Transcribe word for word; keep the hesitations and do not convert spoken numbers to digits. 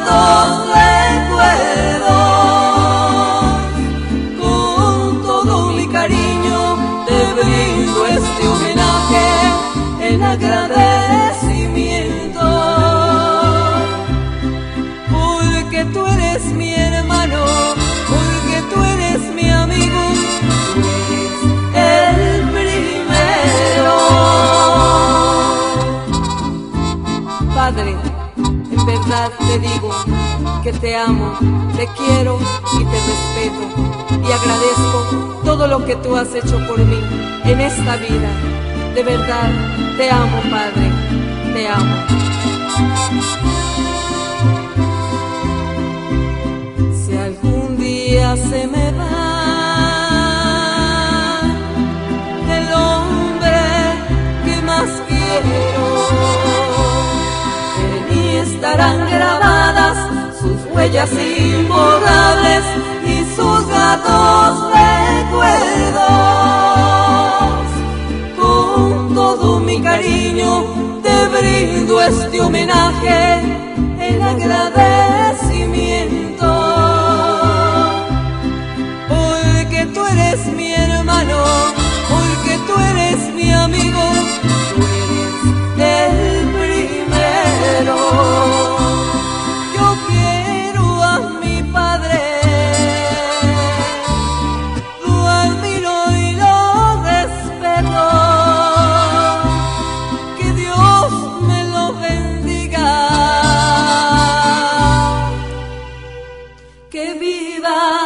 gratos recuerdos. Con todo mi cariño te brindo este homenaje en agradecimiento, porque tú eres mi hermano, porque tú eres mi amigo, tú eres el primero. Padre, en verdad te digo que te amo, te quiero y te respeto, y agradezco todo lo que tú has hecho por mí en esta vida. De verdad, te amo, Padre, te amo. Si algún día se me va el hombre que más quiero, en mí estarán grabadas sus huellas imborrables y sus gratos recuerdos. Con todo mi cariño te brindo este homenaje en agradecimiento, porque tú eres mi hermano, porque tú eres mi amigo, tú eres el primero. Yo quiero a mi padre, lo admiro y lo respeto. Que Dios me lo bendiga, que viva